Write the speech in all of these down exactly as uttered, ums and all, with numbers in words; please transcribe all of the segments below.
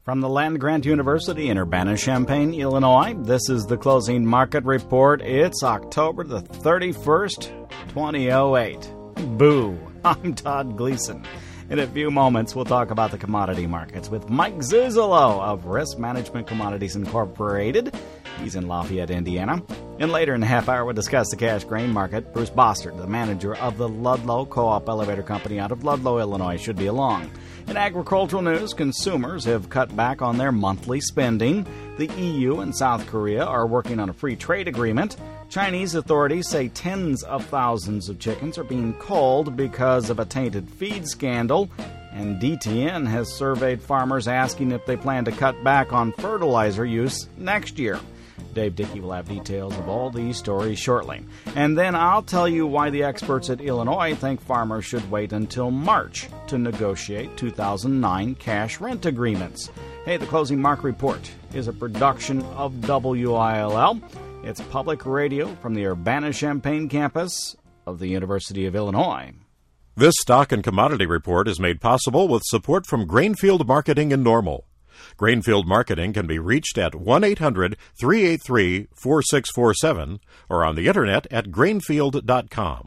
From the Land-Grant University in Urbana-Champaign, Illinois, this is the Closing Market Report. It's October the thirty-first, twenty oh eight. Boo! I'm Todd Gleason. In a few moments, we'll talk about the commodity markets with Mike Zuzolo of Risk Management Commodities Incorporated. He's in Lafayette, Indiana. And later in the half hour, we'll discuss the cash grain market. Bruce Bostard, the manager of the Ludlow Co-op Elevator Company out of Ludlow, Illinois, should be along. In agricultural news, consumers have cut back on their monthly spending. The E U and South Korea are working on a free trade agreement. Chinese authorities say tens of thousands of chickens are being culled because of a tainted feed scandal. And D T N has surveyed farmers asking if they plan to cut back on fertilizer use next year. Dave Dickey will have details of all these stories shortly. And then I'll tell you why the experts at Illinois think farmers should wait until March to negotiate two thousand nine cash rent agreements. Hey, the Closing Market Report is a production of W I L L. It's public radio from the Urbana-Champaign campus of the University of Illinois. This stock and commodity report is made possible with support from Grainfield Marketing in Normal. Grainfield Marketing can be reached at one eight hundred three eight three four six four seven or on the internet at grainfield dot com.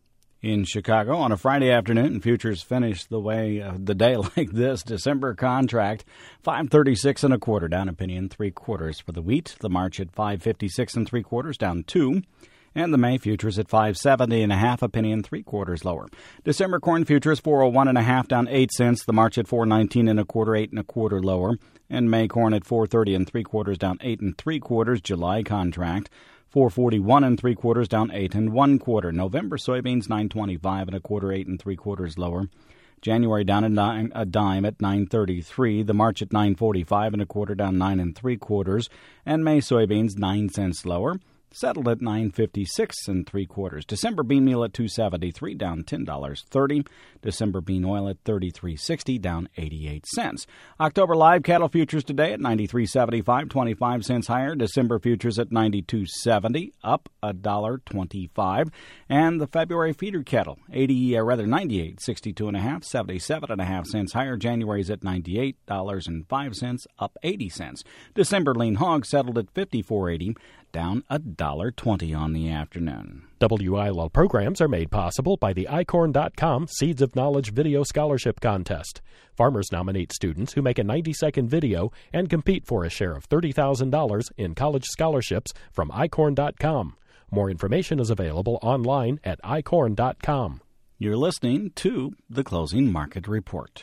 In Chicago, on a Friday afternoon, futures finished the way uh, the day like this. December contract, five thirty-six and a quarter, down a penny and three quarters for the wheat. The March at five fifty-six and three quarters, down two. And the May futures at five seventy and a half, a penny and three quarters lower. December corn futures four oh one and a half, down eight cents. The March at four nineteen and a quarter, eight and a quarter lower. And May corn at four thirty and three quarters, down eight and three quarters. July contract four forty-one and three quarters, down eight and one quarter. November soybeans nine twenty-five and a quarter, eight and three quarters lower. January down a dime, a dime at nine thirty-three. The March at nine forty-five and a quarter, down nine and three quarters. And May soybeans nine cents lower. Settled at nine fifty-six and three quarters. December bean meal at two seventy-three, down ten dollars and thirty cents. December bean oil at thirty-three sixty, down eighty-eight cents. October live cattle futures today at ninety-three seventy-five, twenty-five cents higher. December futures at ninety-two seventy, up a dollar twenty-five. And the February feeder cattle, eighty, or rather ninety-eight sixty-two and a half, seventy-seven and a half cents higher. January's at ninety-eight dollars and five cents, up eighty cents. December lean hog settled at fifty-four eighty, down a dollar twenty on the afternoon. W I L L programs are made possible by the I corn dot com Seeds of Knowledge Video Scholarship Contest. Farmers nominate students who make a ninety-second video and compete for a share of thirty thousand dollars in college scholarships from I corn dot com. More information is available online at I corn dot com. You're listening to the Closing Market Report.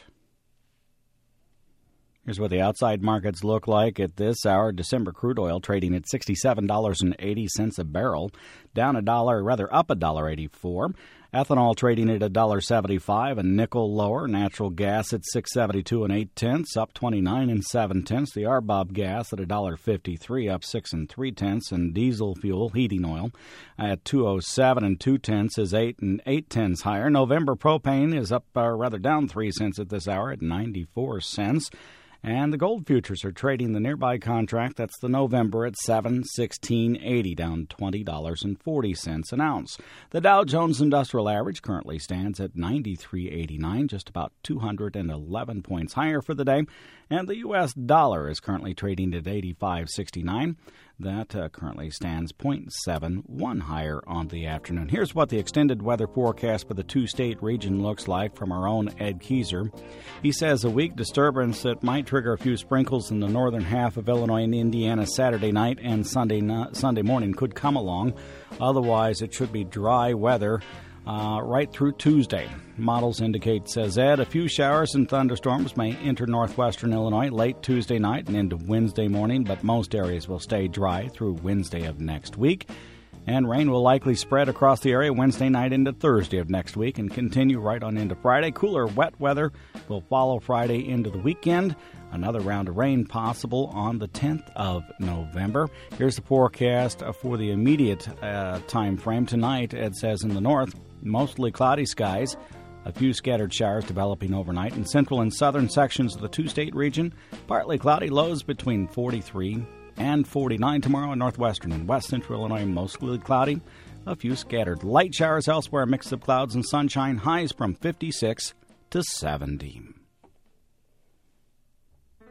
Here's what the outside markets look like at this hour. December crude oil trading at sixty-seven dollars and eighty cents a barrel, down a dollar, rather up a dollar eighty-four. Ethanol trading at a dollar seventy-five, and nickel lower. Natural gas at six seventy-two and eight tenths, up twenty-nine and seven tenths. The R B O B gas at a dollar fifty-three, up six and three tenths, and diesel fuel, heating oil, at two oh seven and two tenths is eight and eight tenths higher. November propane is up, uh, rather down three cents at this hour at ninety-four cents. And the gold futures are trading the nearby contract, that's the November, at seven sixteen eighty, down twenty dollars and forty cents an ounce. The Dow Jones Industrial Average currently stands at ninety-three eighty-nine, just about two hundred eleven points higher for the day. And the U S dollar is currently trading at eighty-five sixty-nine. That uh, currently stands zero point seven one higher on the afternoon. Here's what the extended weather forecast for the two-state region looks like from our own Ed Keyser. He says a weak disturbance that might trigger a few sprinkles in the northern half of Illinois and Indiana Saturday night and Sunday no- Sunday morning could come along. Otherwise, it should be dry weather Uh, right through Tuesday. Models indicate, says Ed, a few showers and thunderstorms may enter northwestern Illinois late Tuesday night and into Wednesday morning, but most areas will stay dry through Wednesday of next week. And rain will likely spread across the area Wednesday night into Thursday of next week and continue right on into Friday. Cooler, wet weather will follow Friday into the weekend. Another round of rain possible on the tenth of November. Here's the forecast for the immediate uh, time frame. Tonight, Ed says in the north, mostly cloudy skies, a few scattered showers developing overnight. In central and southern sections of the two-state region, partly cloudy, lows between forty-three and forty-nine tomorrow. In northwestern and west central Illinois, mostly cloudy, a few scattered light showers elsewhere, a mix of clouds and sunshine, highs from fifty-six to seventy.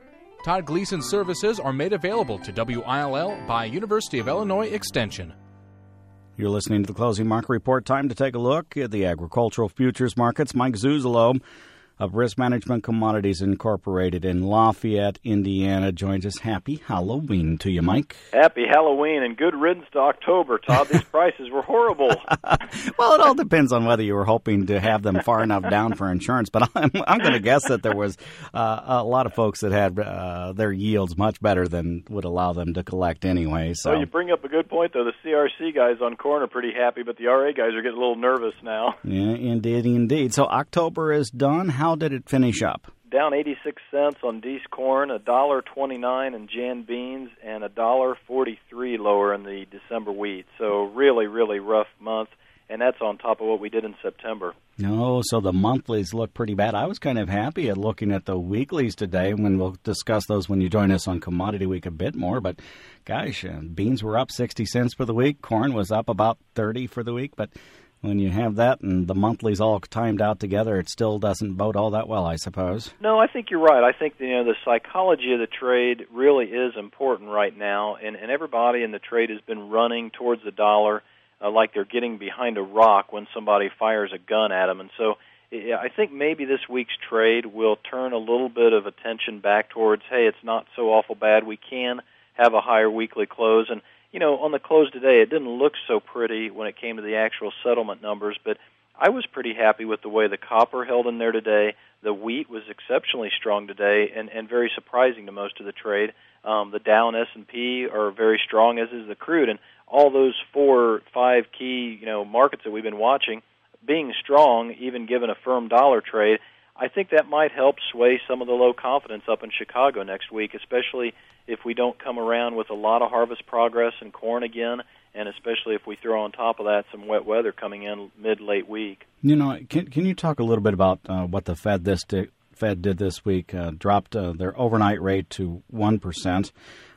Todd Gleason services are made available to W I L L by University of Illinois Extension. You're listening to the Closing Market Report. Time to take a look at the agricultural futures markets. Mike Zuzolo of Risk Management Commodities Incorporated in Lafayette, Indiana, joins us. Happy Halloween to you, Mike. Happy Halloween and good riddance to October, Todd. These prices were horrible. Well, it all depends on whether you were hoping to have them far enough down for insurance, but I'm, I'm going to guess that there was uh, a lot of folks that had uh, their yields much better than would allow them to collect anyway. So well, you bring up a good point, though. The C R C guys on corn are pretty happy, but the R A guys are getting a little nervous now. Yeah, indeed, indeed. So October is done. How did it finish up? Down eighty-six cents on Dees corn, one dollar twenty-nine in Jan beans, and one dollar forty-three lower in the December wheat. So really, really rough month, and that's on top of what we did in September. No, so the monthlies look pretty bad. I was kind of happy at looking at the weeklies today, when we'll discuss those when you join us on Commodity Week a bit more. But gosh, uh, beans were up sixty cents for the week. Corn was up about thirty for the week, but when you have that and the monthlies all timed out together, it still doesn't bode all that well, I suppose. No, I think you're right. I think you know the psychology of the trade really is important right now, and, and everybody in the trade has been running towards the dollar uh, like they're getting behind a rock when somebody fires a gun at them. And so I think maybe this week's trade will turn a little bit of attention back towards, hey, it's not so awful bad. We can have a higher weekly close. And you know, on the close today, it didn't look so pretty when it came to the actual settlement numbers, but I was pretty happy with the way the copper held in there today. The wheat was exceptionally strong today and, and very surprising to most of the trade. Um, the Dow and S and P are very strong, as is the crude, and all those four, five key, you know, markets that we've been watching being strong, even given a firm dollar trade. I think that might help sway some of the low confidence up in Chicago next week, especially if we don't come around with a lot of harvest progress in corn again, and especially if we throw on top of that some wet weather coming in mid-late week. You know, can can you talk a little bit about uh, what the Fed this di- Fed did this week? Uh, dropped uh, their overnight rate to one percent.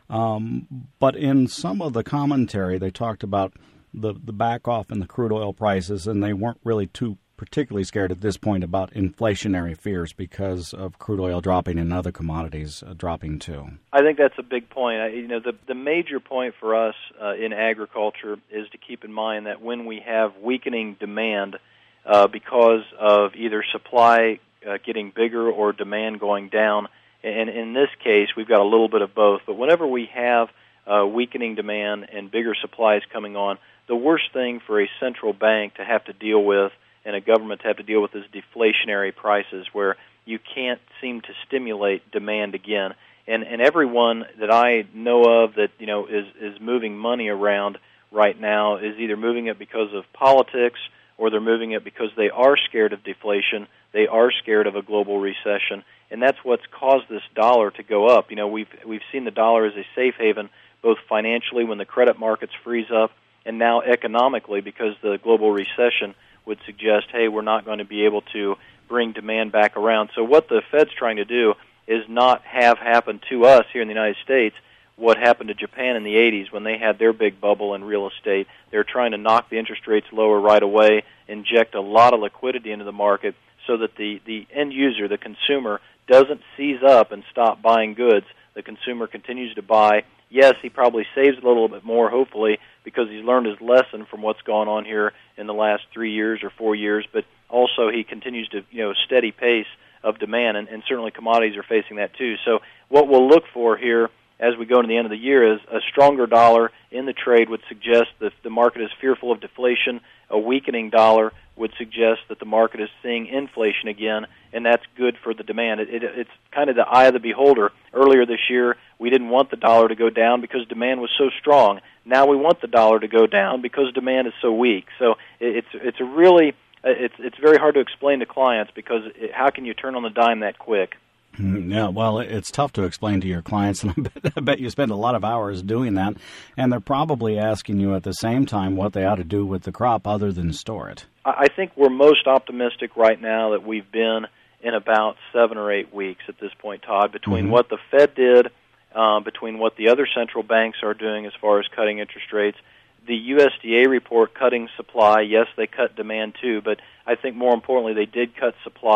Um, but in some of the commentary, they talked about the, the back off in the crude oil prices, and they weren't really too particularly scared at this point about inflationary fears because of crude oil dropping and other commodities uh, dropping too. I think that's a big point. I, you know, the the major point for us uh, in agriculture is to keep in mind that when we have weakening demand uh, because of either supply uh, getting bigger or demand going down, and in this case we've got a little bit of both, but whenever we have uh, weakening demand and bigger supplies coming on, the worst thing for a central bank to have to deal with and a government to have to deal with is deflationary prices, where you can't seem to stimulate demand again. And and everyone that I know of that you know is is moving money around right now is either moving it because of politics, or they're moving it because they are scared of deflation, they are scared of a global recession, and that's what's caused this dollar to go up. You know, we've we've seen the dollar as a safe haven, both financially when the credit markets freeze up, and now economically because the global recession would suggest, hey, we're not going to be able to bring demand back around. So what the Fed's trying to do is not have happen to us here in the United States what happened to Japan in the eighties when they had their big bubble in real estate. They're trying to knock the interest rates lower right away, inject a lot of liquidity into the market so that the, the end user, the consumer, doesn't seize up and stop buying goods. The consumer continues to buy. Yes, he probably saves a little bit more, hopefully, because he's learned his lesson from what's gone on here in the last three years or four years, but also he continues to, you know, steady pace of demand, and, and certainly commodities are facing that too. So what we'll look for here as we go to the end of the year is a stronger dollar in the trade would suggest that the market is fearful of deflation. A weakening dollar would suggest that the market is seeing inflation again, and that's good for the demand. It, it, it's kind of the eye of the beholder. Earlier this year, we didn't want the dollar to go down because demand was so strong. Now we want the dollar to go down because demand is so weak. So it, it's it's a really it's it's very hard to explain to clients because it, how can you turn on the dime that quick? Yeah, well, it's tough to explain to your clients, and I bet, I bet you spend a lot of hours doing that, and they're probably asking you at the same time what they ought to do with the crop other than store it. I think we're most optimistic right now that we've been in about seven or eight weeks at this point, Todd, between mm-hmm. what the Fed did, uh, between what the other central banks are doing as far as cutting interest rates, the U S D A report cutting supply. Yes, they cut demand too, but I think more importantly they did cut supply.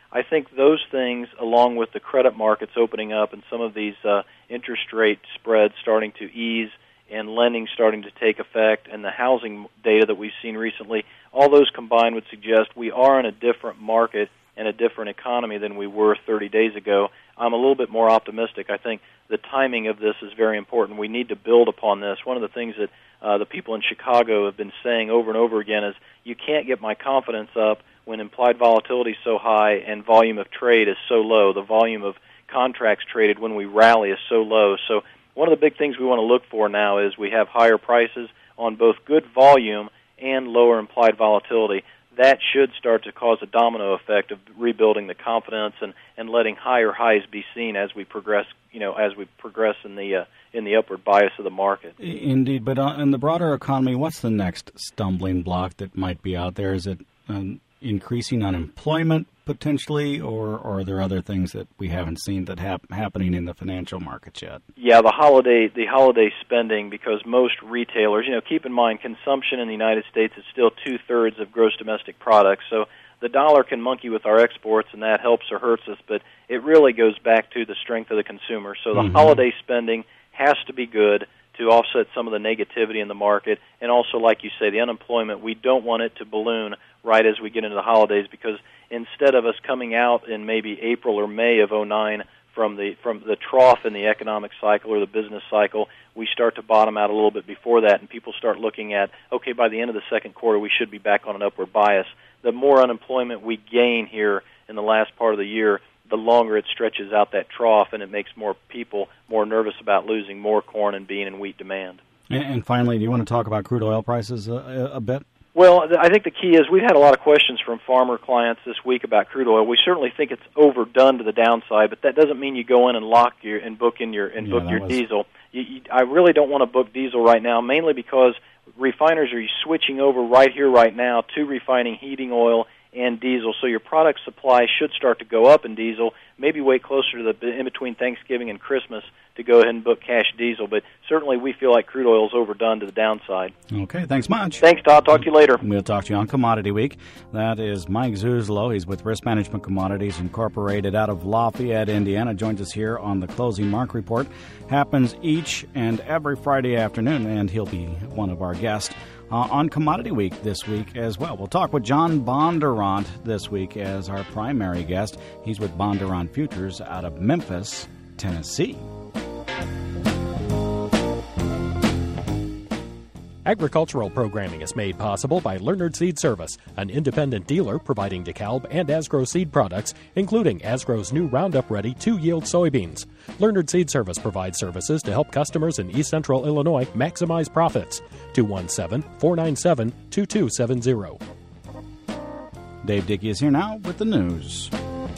I think those things, along with the credit markets opening up and some of these uh, interest rate spreads starting to ease and lending starting to take effect and the housing data that we've seen recently, all those combined would suggest we are in a different market and a different economy than we were thirty days ago. I'm a little bit more optimistic. I think the timing of this is very important. We need to build upon this. One of the things that uh, the people in Chicago have been saying over and over again is you can't get my confidence up when implied volatility is so high and volume of trade is so low. The volume of contracts traded when we rally is so low. So one of the big things we want to look for now is we have higher prices on both good volume and lower implied volatility. That should start to cause a domino effect of rebuilding the confidence and, and letting higher highs be seen as we progress, you know, as we progress in the uh, in the upward bias of the market. Indeed, but uh, in the broader economy, what's the next stumbling block that might be out there? Is it um, increasing unemployment potentially, or, or are there other things that we haven't seen that hap- happening in the financial markets yet? Yeah, the holiday the holiday spending, because most retailers, you know, keep in mind consumption in the United States is still two-thirds of gross domestic product, so the dollar can monkey with our exports, and that helps or hurts us, but it really goes back to the strength of the consumer. So the mm-hmm. holiday spending has to be good to offset some of the negativity in the market, and also, like you say, the unemployment, we don't want it to balloon right as we get into the holidays, because instead of us coming out in maybe April or May of oh nine from the from the trough in the economic cycle or the business cycle, we start to bottom out a little bit before that, and people start looking at, okay, by the end of the second quarter, we should be back on an upward bias. The more unemployment we gain here in the last part of the year, the longer it stretches out that trough, and it makes more people more nervous about losing more corn and bean and wheat demand. And finally, do you want to talk about crude oil prices a, a bit? Well, I think the key is we've had a lot of questions from farmer clients this week about crude oil. We certainly think it's overdone to the downside, but that doesn't mean you go in and lock your and book in your and yeah, book your was... diesel. You, you, I really don't want to book diesel right now, mainly because refiners are switching over right here, right now, to refining heating oil and diesel. So your product supply should start to go up in diesel. Maybe wait closer to the in between Thanksgiving and Christmas to go ahead and book cash diesel. But certainly we feel like crude oil is overdone to the downside. Okay, thanks much. Thanks, Todd. Talk to you later. We'll talk to you on Commodity Week. That is Mike Zuzlo. He's with Risk Management Commodities Incorporated out of Lafayette, Indiana. Joins us here on the Closing Mark Report. Happens each and every Friday afternoon, and he'll be one of our guests Uh, on Commodity Week this week as well. We'll talk with John Bondurant this week as our primary guest. He's with Bondurant Futures out of Memphis, Tennessee. Agricultural programming is made possible by Leonard Seed Service, an independent dealer providing DeKalb and Asgrow seed products, including Asgrow's new Roundup Ready two-yield soybeans. Leonard Seed Service provides services to help customers in East Central Illinois maximize profits. two one seven, four nine seven, two two seven zero. Dave Dickey is here now with the news.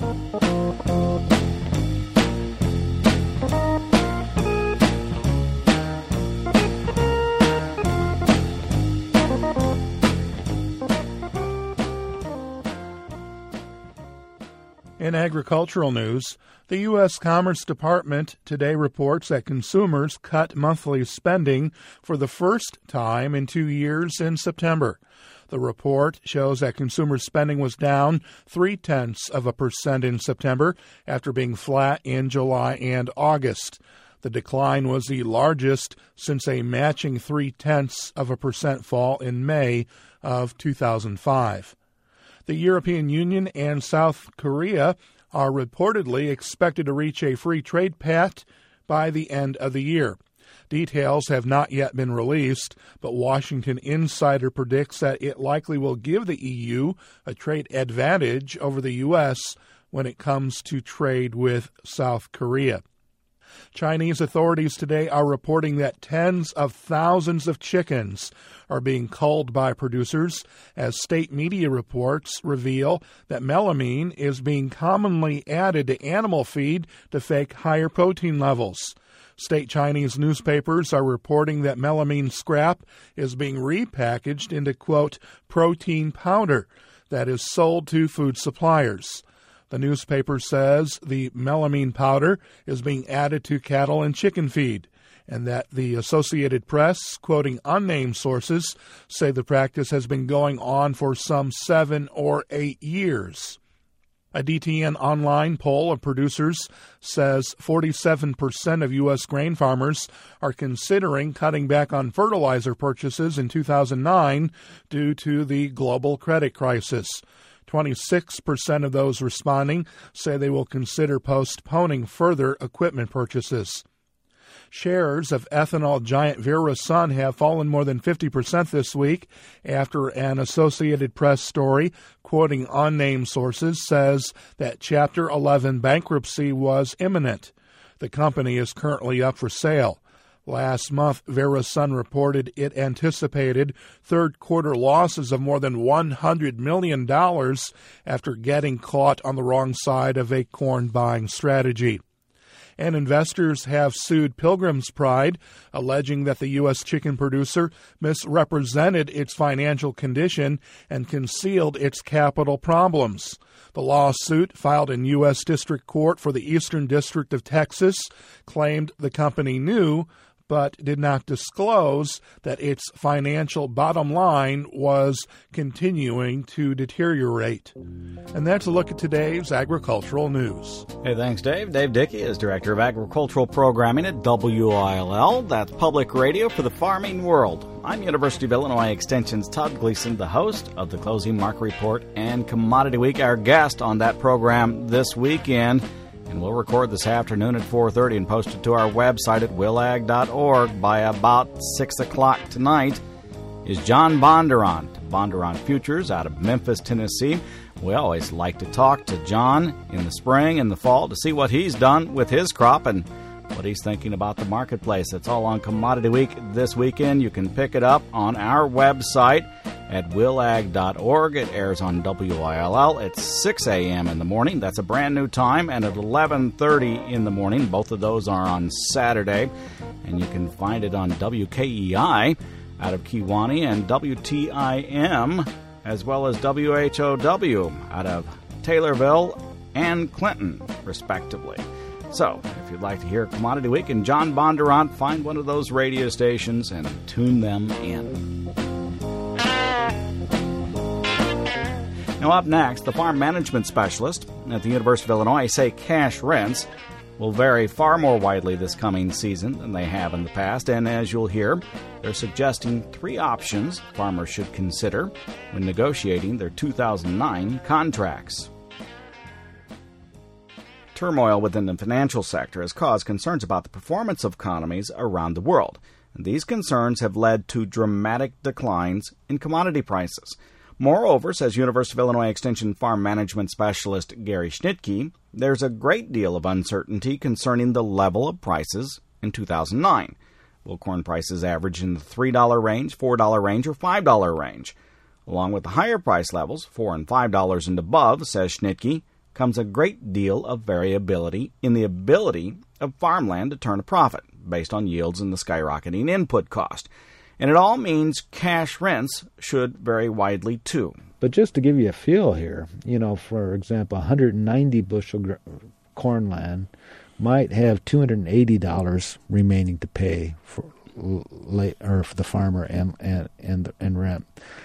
In agricultural news, the U S Commerce Department today reports that consumers cut monthly spending for the first time in two years in September. The report shows that consumer spending was down three-tenths of a percent in September after being flat in July and August. The decline was the largest since a matching three-tenths of a percent fall in May of two thousand five. The European Union and South Korea are reportedly expected to reach a free trade pact by the end of the year. Details have not yet been released, but Washington Insider predicts that it likely will give the E U a trade advantage over the U S when it comes to trade with South Korea. Chinese authorities today are reporting that tens of thousands of chickens are being culled by producers as state media reports reveal that melamine is being commonly added to animal feed to fake higher protein levels. State Chinese newspapers are reporting that melamine scrap is being repackaged into, quote, protein powder that is sold to food suppliers. The newspaper says the melamine powder is being added to cattle and chicken feed, and that the Associated Press, quoting unnamed sources, say the practice has been going on for some seven or eight years. A D T N online poll of producers says forty-seven percent of U S grain farmers are considering cutting back on fertilizer purchases in two thousand nine due to the global credit crisis. twenty-six percent of those responding say they will consider postponing further equipment purchases. Shares of ethanol giant Verasun have fallen more than fifty percent this week after an Associated Press story quoting unnamed sources says that Chapter eleven bankruptcy was imminent. The company is currently up for sale. Last month, Verasun reported it anticipated third-quarter losses of more than one hundred million dollars after getting caught on the wrong side of a corn buying strategy. And investors have sued Pilgrim's Pride, alleging that the U S chicken producer misrepresented its financial condition and concealed its capital problems. The lawsuit, filed in U S District Court for the Eastern District of Texas, claimed the company knew but did not disclose that its financial bottom line was continuing to deteriorate. And that's a look at today's agricultural news. Hey, thanks, Dave. Dave Dickey is Director of Agricultural Programming at W I L L. That's public radio for the farming world. I'm University of Illinois Extension's Todd Gleason, the host of the Closing Market Report and Commodity Week. Our guest on that program this weekend, and we'll record this afternoon at four thirty and post it to our website at willag dot org by about six o'clock tonight, is John Bondurant, Bondurant Futures out of Memphis, Tennessee. We always like to talk to John in the spring and the fall to see what he's done with his crop and what he's thinking about the marketplace. It's all on Commodity Week this weekend. You can pick it up on our website at willag dot org. It airs on W I L L at six a.m. in the morning. That's a brand new time. And at eleven thirty in the morning. Both of those are on Saturday. And you can find it on W K E I out of Kewaunee and W T I M as well as W H O W out of Taylorville and Clinton, respectively. So, if you'd like to hear Commodity Week and John Bondurant, find one of those radio stations and tune them in. Now up next, the farm management specialist at the University of Illinois say cash rents will vary far more widely this coming season than they have in the past, and as you'll hear, they're suggesting three options farmers should consider when negotiating their two thousand nine contracts. Turmoil within the financial sector has caused concerns about the performance of economies around the world, and these concerns have led to dramatic declines in commodity prices. Moreover, says University of Illinois Extension Farm Management Specialist Gary Schnitke, there's a great deal of uncertainty concerning the level of prices in two thousand nine. Will corn prices average in the three dollars range, four dollars range, or five dollars range? Along with the higher price levels, four dollars and five dollars and above, says Schnitke, comes a great deal of variability in the ability of farmland to turn a profit based on yields and the skyrocketing input cost. And it all means cash rents should vary widely, too. But just to give you a feel here, you know, for example, one hundred ninety bushel gr- corn land might have two hundred eighty dollars remaining to pay for, late, or for the farmer and, and, and, and rent.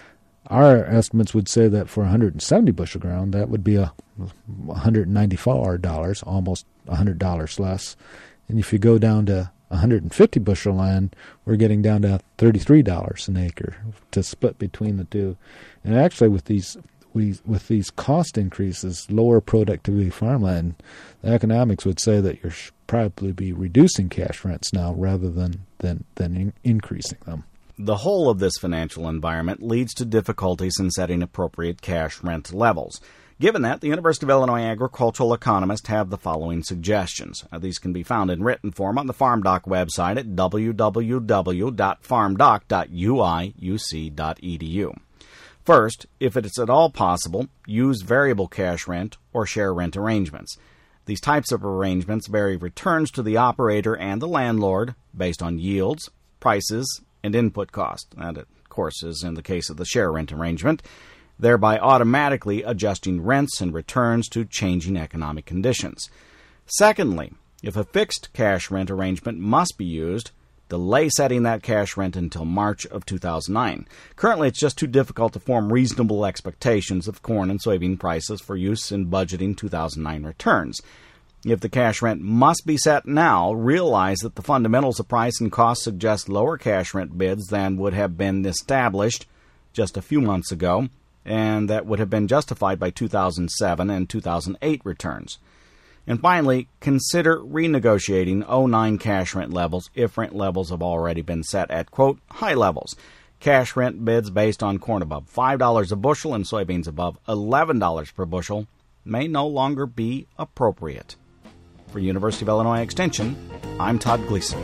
Our estimates would say that for one hundred seventy bushel ground, that would be a one hundred ninety-four dollars, almost one hundred dollars less. And if you go down to one hundred fifty bushel land, we're getting down to thirty-three dollars an acre to split between the two. And actually, with these we with these cost increases, lower productivity farmland, the economics would say that you're probably be reducing cash rents now rather than than than in, increasing them. The whole of this financial environment leads to difficulties in setting appropriate cash rent levels. Given that, the University of Illinois agricultural economists have the following suggestions. Now, these can be found in written form on the FarmDoc website at w w w dot farmdoc dot u i u c dot e d u. First, if it is at all possible, use variable cash rent or share rent arrangements. These types of arrangements vary returns to the operator and the landlord based on yields, prices, and input cost. That, of course, is in the case of the share rent arrangement, thereby automatically adjusting rents and returns to changing economic conditions. Secondly, if a fixed cash rent arrangement must be used, delay setting that cash rent until March of two thousand nine. Currently, it's just too difficult to form reasonable expectations of corn and soybean prices for use in budgeting two thousand nine returns. If the cash rent must be set now, realize that the fundamentals of price and cost suggest lower cash rent bids than would have been established just a few months ago, and that would have been justified by two thousand seven and two thousand eight returns. And finally, consider renegotiating oh nine cash rent levels if rent levels have already been set at, quote, high levels. Cash rent bids based on corn above five dollars a bushel and soybeans above eleven dollars per bushel may no longer be appropriate. For University of Illinois Extension, I'm Todd Gleason.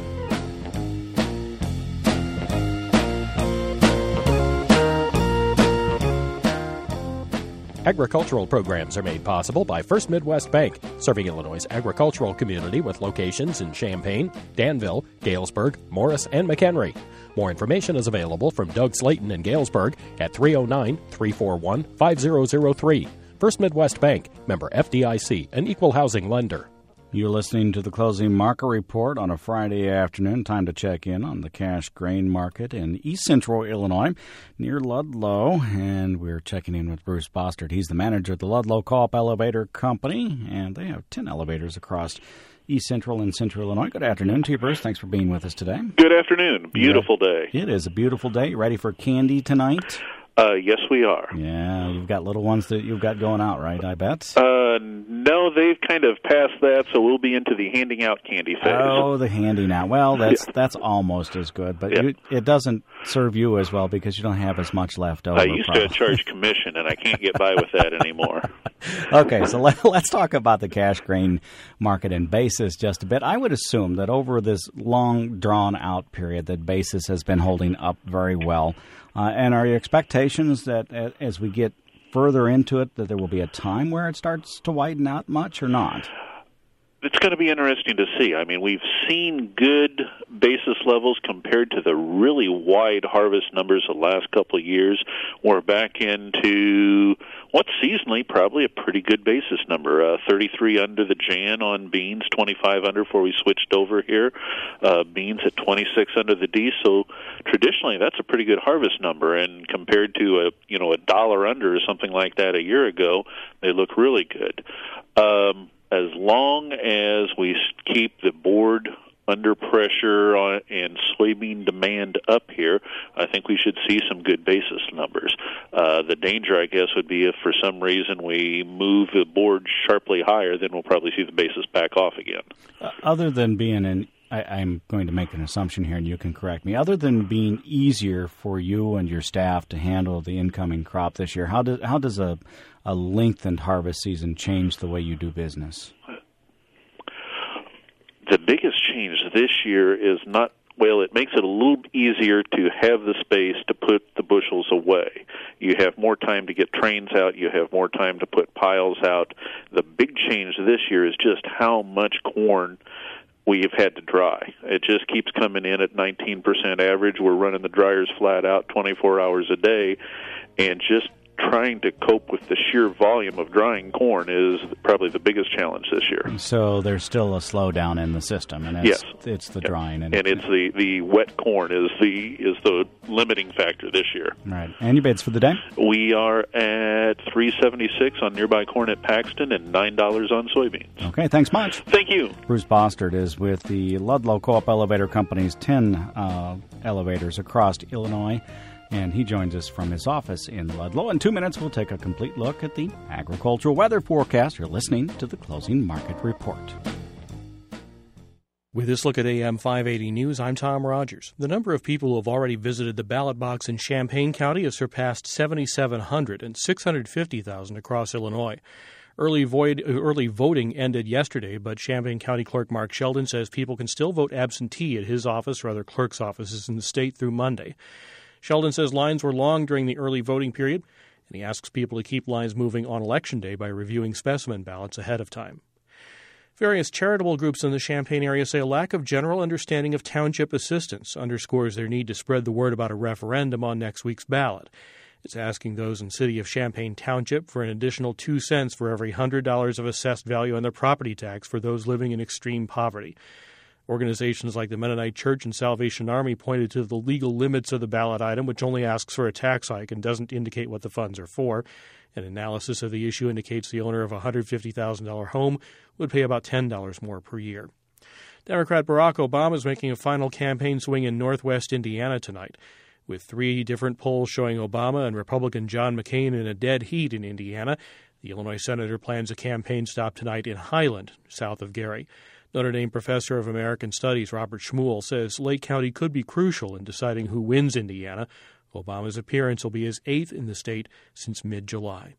Agricultural programs are made possible by First Midwest Bank, serving Illinois' agricultural community with locations in Champaign, Danville, Galesburg, Morris, and McHenry. More information is available from Doug Slayton in Galesburg at three oh nine, three four one, five oh oh three. First Midwest Bank, member F D I C, an equal housing lender. You're listening to the Closing Market Report on a Friday afternoon. Time to check in on the cash grain market in East Central Illinois near Ludlow. And we're checking in with Bruce Bostard. He's the manager of the Ludlow Co-op Elevator Company, and they have ten elevators across East Central and Central Illinois. Good afternoon to you, Bruce. Thanks for being with us today. Good afternoon. Beautiful yeah, day. It is a beautiful day. You ready for candy tonight? Uh, yes, we are. Yeah, you've got little ones that you've got going out, right, I bet? Uh, no, they've kind of passed that, so we'll be into the handing out candy phase. Oh, the handing out. Well, that's yeah. that's almost as good, but yeah. you, it doesn't serve you as well because you don't have as much left over. I used probably. to charge commission, and I can't get by with that anymore. Okay, so let, let's talk about the cash grain market and basis just a bit. I would assume that over this long, drawn-out period that basis has been holding up very well. Uh, and are your expectations that as we get further into it that there will be a time where it starts to widen out much or not? It's going to be interesting to see. I mean, we've seen good basis levels compared to the really wide harvest numbers the last couple of years. We're back into what's seasonally probably a pretty good basis number. Uh, thirty-three under the Jan on beans, twenty-five under before we switched over here. Uh, beans at twenty-six under the D. So traditionally, that's a pretty good harvest number. And compared to a you know a dollar under or something like that a year ago, they look really good. Um, As long as we keep the board under pressure on, and soybean demand up here, I think we should see some good basis numbers. Uh, the danger, I guess, would be if for some reason we move the board sharply higher, then we'll probably see the basis back off again. Uh, other than being an I, I'm going to make an assumption here, and you can correct me. Other than being easier for you and your staff to handle the incoming crop this year, how does how does a, a lengthened harvest season change the way you do business? The biggest change this year is not, well, it makes it a little easier to have the space to put the bushels away. You have more time to get trains out. You have more time to put piles out. The big change this year is just how much corn we've had to dry. It just keeps coming in at nineteen percent average. We're running the dryers flat out twenty-four hours a day, and just trying to cope with the sheer volume of drying corn is probably the biggest challenge this year. So there's still a slowdown in the system, and it's, yes. it's the drying. And, and it's the, the wet corn is the is the limiting factor this year. Right. And your bids for the day? We are at three seventy-six on nearby corn at Paxton and nine dollars on soybeans. Okay, thanks much. Thank you. Bruce Bostard is with the Ludlow Co-op Elevator Company's ten uh, elevators across Illinois. And he joins us from his office in Ludlow. In two minutes, we'll take a complete look at the agricultural weather forecast. You're listening to the Closing Market Report. With this look at A M five eighty News, I'm Tom Rogers. The number of people who have already visited the ballot box in Champaign County has surpassed seventy-seven hundred and six hundred fifty thousand across Illinois. Early, void, early voting ended yesterday, but Champaign County Clerk Mark Sheldon says people can still vote absentee at his office or other clerk's offices in the state through Monday. Sheldon says lines were long during the early voting period, and he asks people to keep lines moving on Election Day by reviewing specimen ballots ahead of time. Various charitable groups in the Champaign area say a lack of general understanding of township assistance underscores their need to spread the word about a referendum on next week's ballot. It's asking those in the city of Champaign Township for an additional two cents for every one hundred dollars of assessed value on their property tax for those living in extreme poverty. Organizations like the Mennonite Church and Salvation Army pointed to the legal limits of the ballot item, which only asks for a tax hike and doesn't indicate what the funds are for. An analysis of the issue indicates the owner of a one hundred fifty thousand dollars home would pay about ten dollars more per year. Democrat Barack Obama is making a final campaign swing in northwest Indiana tonight, with three different polls showing Obama and Republican John McCain in a dead heat in Indiana. The Illinois senator plans a campaign stop tonight in Highland, south of Gary. Notre Dame professor of American Studies Robert Schmuel says Lake County could be crucial in deciding who wins Indiana. Obama's appearance will be his eighth in the state since mid-July.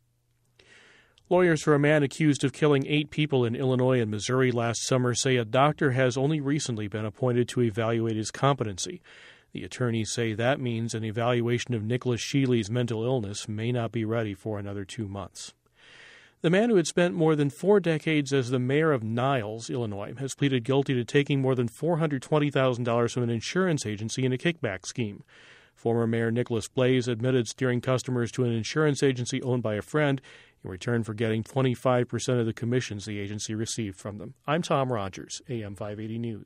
Lawyers for a man accused of killing eight people in Illinois and Missouri last summer say a doctor has only recently been appointed to evaluate his competency. The attorneys say that means an evaluation of Nicholas Shealy's mental illness may not be ready for another two months. The man who had spent more than four decades as the mayor of Niles, Illinois, has pleaded guilty to taking more than four hundred twenty thousand dollars from an insurance agency in a kickback scheme. Former Mayor Nicholas Blaze admitted steering customers to an insurance agency owned by a friend in return for getting twenty-five percent of the commissions the agency received from them. I'm Tom Rogers, A M five eighty News.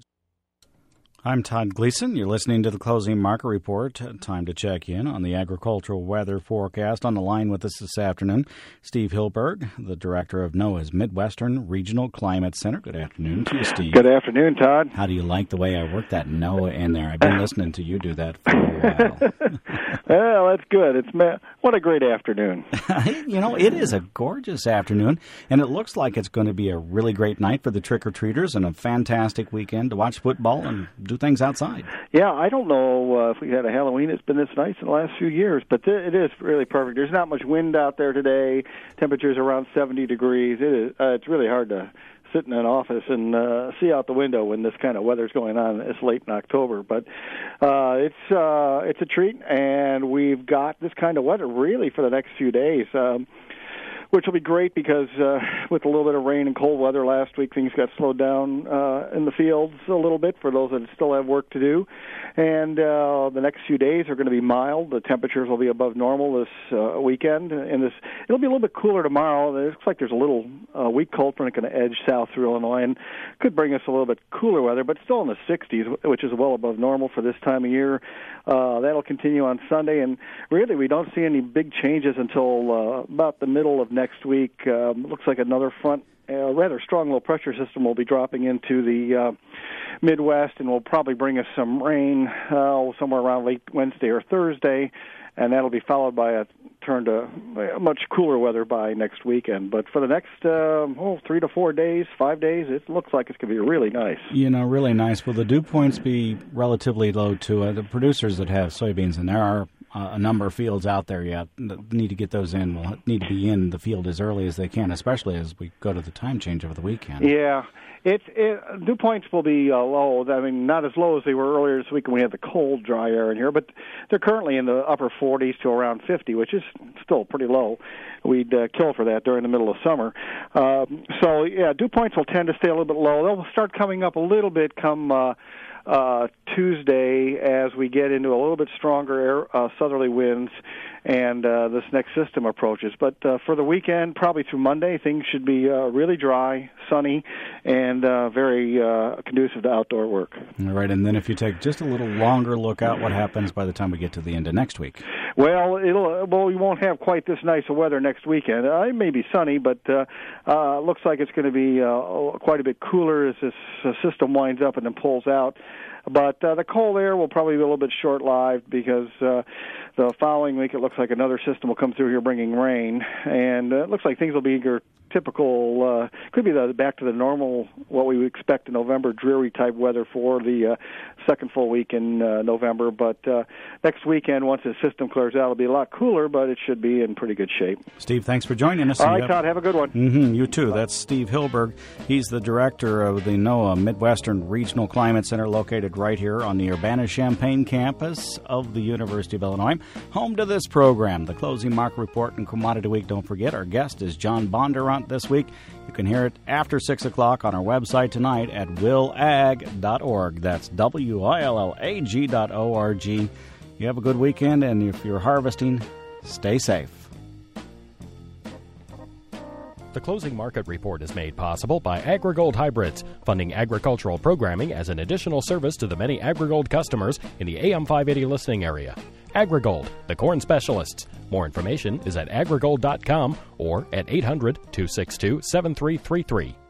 I'm Todd Gleason. You're listening to the Closing Market Report. Time to check in on the agricultural weather forecast. On the line with us this afternoon, Steve Hilberg, the director of NOAA's Midwestern Regional Climate Center. Good afternoon to you, Steve. Good afternoon, Todd. How do you like the way I work that NOAA in there? I've been listening to you do that for a while. Well, that's good. It's ma- What a great afternoon. You know, it is a gorgeous afternoon, and it looks like it's going to be a really great night for the trick-or-treaters and a fantastic weekend to watch football and do things outside. Yeah, I don't know uh, if we had a Halloween that's been this nice in the last few years, but th- it is really perfect. There's not much wind out there today. Temperature's around seventy degrees. It is. Uh, it's really hard to sit in an office and uh, see out the window when this kind of weather's going on. It's late in October, but uh, it's uh, it's a treat, and we've got this kind of weather really for the next few days. Um, Which will be great because uh, with a little bit of rain and cold weather last week, things got slowed down uh, in the fields a little bit for those that still have work to do. And uh, the next few days are going to be mild. The temperatures will be above normal this uh, weekend. And this it'll be a little bit cooler tomorrow. It looks like there's a little uh, weak cold front going to edge south through Illinois and could bring us a little bit cooler weather, but still in the sixties, which is well above normal for this time of year. Uh, that'll continue on Sunday. And really, we don't see any big changes until uh, about the middle of next week. Um, looks like another front, a uh, rather strong low pressure system will be dropping into the uh, Midwest and will probably bring us some rain uh, somewhere around late Wednesday or Thursday, and that'll be followed by a turn to much cooler weather by next weekend. But for the next um, oh, three to four days, five days, it looks like it's going to be really nice. You know, really nice. Will the dew points be relatively low to uh, the producers that have soybeans? And there are uh, a number of fields out there yet that need to get those in. Will need to be in the field as early as they can, especially as we go to the time change over the weekend. Yeah. It's it, dew points will be uh, low. I mean, not as low as they were earlier this week when we had the cold, dry air in here, but they're currently in the upper forties to around fifty, which is still pretty low. We'd uh, kill for that during the middle of summer. Um, so, yeah, dew points will tend to stay a little bit low. They'll start coming up a little bit come uh, uh, Tuesday as we get into a little bit stronger air, uh, southerly winds and uh, this next system approaches. But uh, for the weekend, probably through Monday, things should be uh, really dry, sunny, and uh, very uh, conducive to outdoor work. All right, and then if you take just a little longer look out, what happens by the time we get to the end of next week? Well, it'll well we won't have quite this nice of weather next weekend. Uh, it may be sunny, but uh, uh, looks like it's going to be uh, quite a bit cooler as this uh, system winds up and then pulls out. But uh, the cold air will probably be a little bit short-lived because uh, the following week it looks like another system will come through here bringing rain, and uh, it looks like things will be your typical, uh, could be the back to the normal, what we would expect in November, dreary-type weather for the uh, second full week in uh, November. But uh, next weekend, once the system clears out, it'll be a lot cooler, but it should be in pretty good shape. Steve, thanks for joining us. All right, Todd, have a good one. Mm-hmm, you too. That's Steve Hilberg. He's the director of the NOAA Midwestern Regional Climate Center, located right here on the Urbana-Champaign campus of the University of Illinois. Home to this program, the Closing Market Report and Commodity Week. Don't forget, our guest is John Bondurant this week. You can hear it after six o'clock on our website tonight at will ag dot org. That's W I L L A G dot O R G. You have a good weekend, and if you're harvesting, stay safe. The closing market report is made possible by AgriGold Hybrids, funding agricultural programming as an additional service to the many AgriGold customers in the A M five eighty listening area. AgriGold, the corn specialists. More information is at agrigold dot com or at eight hundred, two six two, seven three three three.